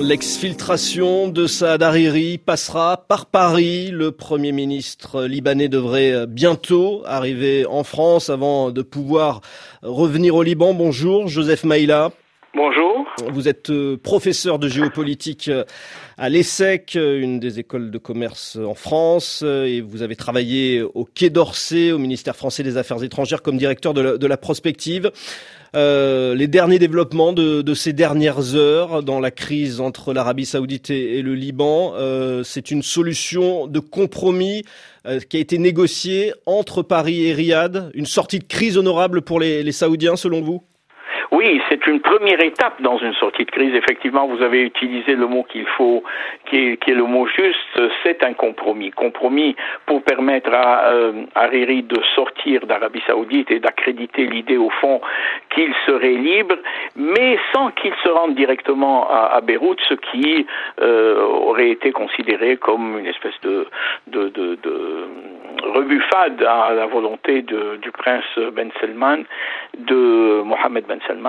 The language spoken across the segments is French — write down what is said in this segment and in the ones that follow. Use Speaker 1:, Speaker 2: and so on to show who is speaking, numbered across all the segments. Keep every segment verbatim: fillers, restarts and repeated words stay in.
Speaker 1: L'exfiltration de Saad Hariri passera par Paris. Le Premier ministre libanais devrait bientôt arriver en France avant de pouvoir revenir au Liban. Bonjour, Joseph Maïla.
Speaker 2: Bonjour.
Speaker 1: Vous êtes professeur de géopolitique à l'ESSEC, une des écoles de commerce en France, et vous avez travaillé au Quai d'Orsay, au ministère français des Affaires étrangères, comme directeur de la, de la prospective. Euh, les derniers développements de, de ces dernières heures dans la crise entre l'Arabie Saoudite et, et le Liban, euh, c'est une solution de compromis euh, qui a été négociée entre Paris et Riyad, une sortie de crise honorable pour les, les Saoudiens selon vous ?
Speaker 2: Oui, c'est une première étape dans une sortie de crise. Effectivement, vous avez utilisé le mot qu'il faut, qui est, qui est le mot juste. C'est un compromis. Compromis pour permettre à euh, Hariri de sortir d'Arabie Saoudite et d'accréditer l'idée au fond qu'il serait libre, mais sans qu'il se rende directement à, à Beyrouth, ce qui euh, aurait été considéré comme une espèce de, de, de, de rebuffade à la volonté de, du prince Ben Salman, de Mohammed Ben Salman,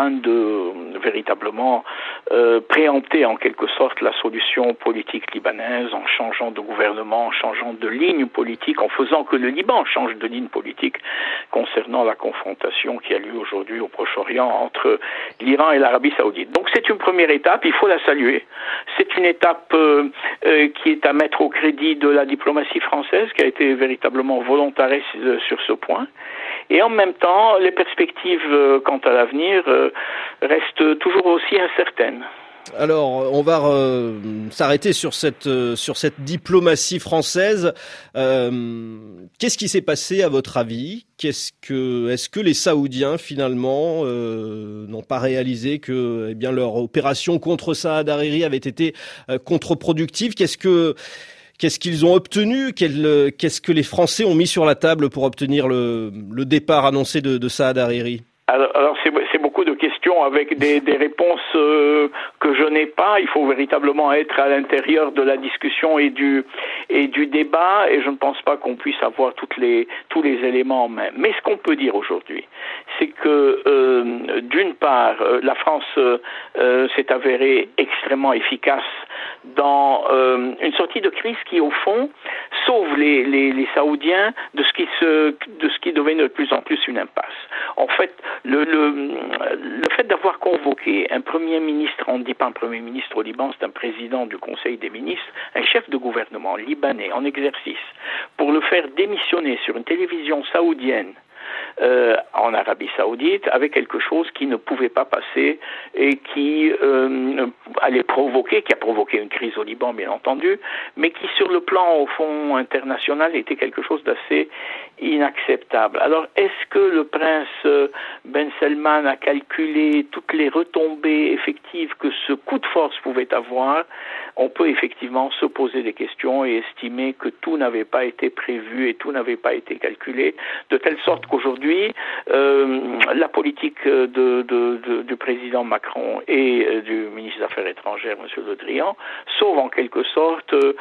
Speaker 2: de véritablement euh, préempter en quelque sorte la solution politique libanaise en changeant de gouvernement, en changeant de ligne politique, en faisant que le Liban change de ligne politique concernant la confrontation qui a lieu aujourd'hui au Proche-Orient entre l'Iran et l'Arabie Saoudite. Donc c'est une première étape, il faut la saluer. C'est une étape euh, euh, qui est à mettre au crédit de la diplomatie française qui a été véritablement volontariste sur ce point. Et en même temps, les perspectives euh, quant à l'avenir euh, restent toujours aussi incertaines.
Speaker 1: Alors, on va euh, s'arrêter sur cette euh, sur cette diplomatie française. Euh, qu'est-ce qui s'est passé à votre avis ? Qu'est-ce que est-ce que les Saoudiens finalement euh, n'ont pas réalisé que eh bien leur opération contre Saad Hariri avait été euh, contre-productive ? Qu'est-ce que Qu'est-ce qu'ils ont obtenu ? Quel, Qu'est-ce que les Français ont mis sur la table pour obtenir le, le départ annoncé de, de Saad Hariri ?
Speaker 2: Alors, alors c'est, c'est beaucoup de questions avec des, des réponses euh, que je n'ai pas. Il faut véritablement être à l'intérieur de la discussion et du et du débat, et je ne pense pas qu'on puisse avoir toutes les tous les éléments en main. Mais ce qu'on peut dire aujourd'hui, c'est que euh, d'une part, euh, la France euh, s'est avérée extrêmement efficace dans euh, une sortie de crise qui, au fond, sauve les, les, les Saoudiens de ce qui se de ce qui devenait de plus en plus une impasse. En fait, le, le, le fait d'avoir convoqué un premier ministre, on ne dit pas un premier ministre au Liban, c'est un président du Conseil des ministres, un chef de gouvernement libanais en exercice, pour le faire démissionner sur une télévision saoudienne, Euh, en Arabie Saoudite, avec quelque chose qui ne pouvait pas passer et qui euh, allait provoquer, qui a provoqué une crise au Liban bien entendu, mais qui sur le plan au fond international était quelque chose d'assez inacceptable. Alors est-ce que le prince Ben Salman a calculé toutes les retombées effectives que ce coup de force pouvait avoir ? On peut effectivement se poser des questions et estimer que tout n'avait pas été prévu et tout n'avait pas été calculé, de telle sorte qu'aujourd'hui, euh, la politique de, de, de, du président Macron et euh, du ministre des Affaires étrangères, M. Le Drian, sauve en quelque sorte euh,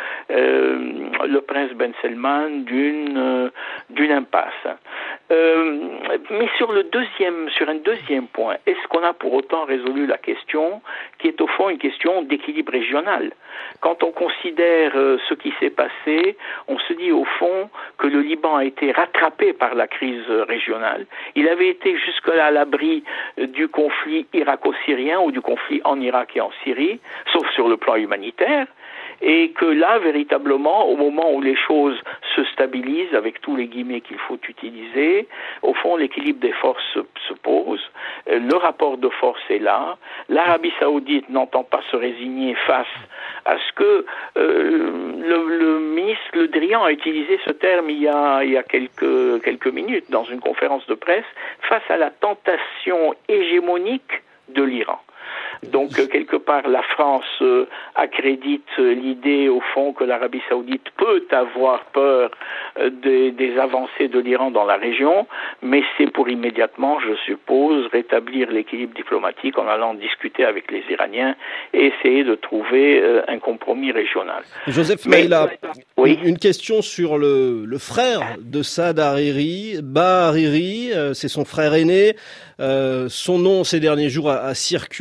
Speaker 2: le prince Ben Salman d'une, euh, d'une impasse. Euh, mais sur le deuxième, sur un deuxième point, est-ce qu'on a pour autant résolu la question qui est au fond une question d'équilibre régional ? Quand on considère euh, ce qui s'est passé, on se dit au fond que le Liban a été rattrapé par la crise régionale. Il avait été jusque-là à l'abri euh, du conflit irako-syrien ou du conflit en Irak et en Syrie, sauf sur le plan humanitaire. Et que là, véritablement, au moment où les choses se stabilisent, avec tous les guillemets qu'il faut utiliser, au fond, l'équilibre des forces se, se pose, le rapport de force est là, l'Arabie Saoudite n'entend pas se résigner face à ce que euh, le, le ministre Le Drian a utilisé ce terme il y a, il y a quelques, quelques minutes dans une conférence de presse, face à la tentation hégémonique de l'Iran. Donc, euh, quelque part, la France euh, accrédite euh, l'idée, au fond, que l'Arabie Saoudite peut avoir peur euh, des, des avancées de l'Iran dans la région, mais c'est pour immédiatement, je suppose, rétablir l'équilibre diplomatique en allant discuter avec les Iraniens et essayer de trouver euh, un compromis régional.
Speaker 1: Joseph Maïla, oui. une question sur le, le frère de Saad Hariri, Bah Hariri, euh, c'est son frère aîné. Euh, son nom ces derniers jours a, a circulé pour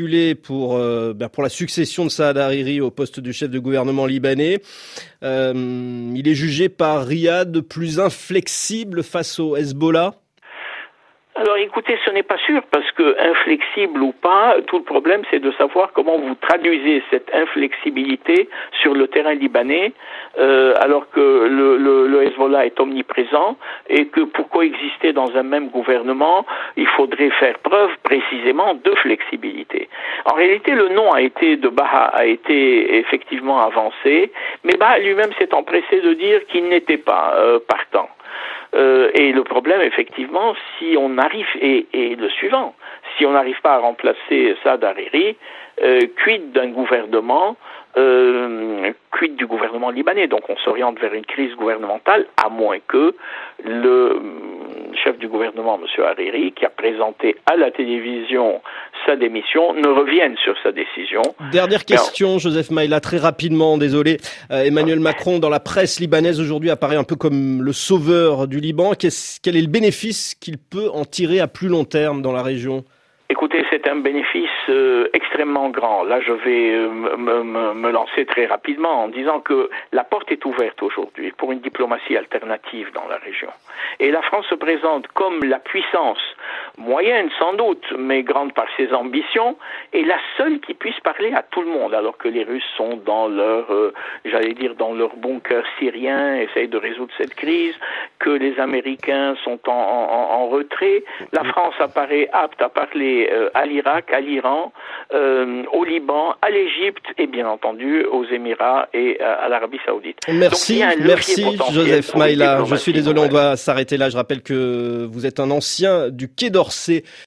Speaker 1: pour, euh, ben pour la succession de Saad Hariri au poste du chef de gouvernement libanais. Euh, il est jugé par Riyad plus inflexible face au Hezbollah.
Speaker 2: Alors écoutez, ce n'est pas sûr, parce que inflexible ou pas, tout le problème c'est de savoir comment vous traduisez cette inflexibilité sur le terrain libanais, euh, alors que le, le, le Hezbollah est omniprésent, et que pour coexister dans un même gouvernement, il faudrait faire preuve précisément de flexibilité. En réalité, le nom a été de Baha a été effectivement avancé, mais Baha lui-même s'est empressé de dire qu'il n'était pas euh, partant. Euh, et le problème, effectivement, si on arrive, et, et le suivant, si on n'arrive pas à remplacer Saad Hariri, euh, quid d'un gouvernement, euh, quid du gouvernement libanais? Donc on s'oriente vers une crise gouvernementale, à moins que le chef du gouvernement, M. Hariri, qui a présenté à la télévision sa démission, ne revienne sur sa décision.
Speaker 1: Dernière question, Joseph Maïla, très rapidement, désolé. Euh, Emmanuel Macron, dans la presse libanaise aujourd'hui, apparaît un peu comme le sauveur du Liban. Qu'est-ce, quel est le bénéfice qu'il peut en tirer à plus long terme dans la région ?
Speaker 2: Écoutez, c'est un bénéfice euh, extrêmement grand. Là, je vais euh, me, me, me lancer très rapidement en disant que la porte est ouverte aujourd'hui pour une diplomatie alternative dans la région. Et la France se présente comme la puissance moyenne, sans doute, mais grande par ses ambitions, et la seule qui puisse parler à tout le monde, alors que les Russes sont dans leur, euh, j'allais dire, dans leur bunker syrien, essayent de résoudre cette crise, que les Américains sont en, en, en retrait. La France apparaît apte à parler euh, à l'Irak, à l'Iran, euh, au Liban, à l'Égypte et bien entendu aux Émirats et euh, à l'Arabie Saoudite.
Speaker 1: Merci, Donc, merci Joseph Maïla. Je suis désolé, on doit s'arrêter là. Je rappelle que vous êtes un ancien du Quai d'Orsay.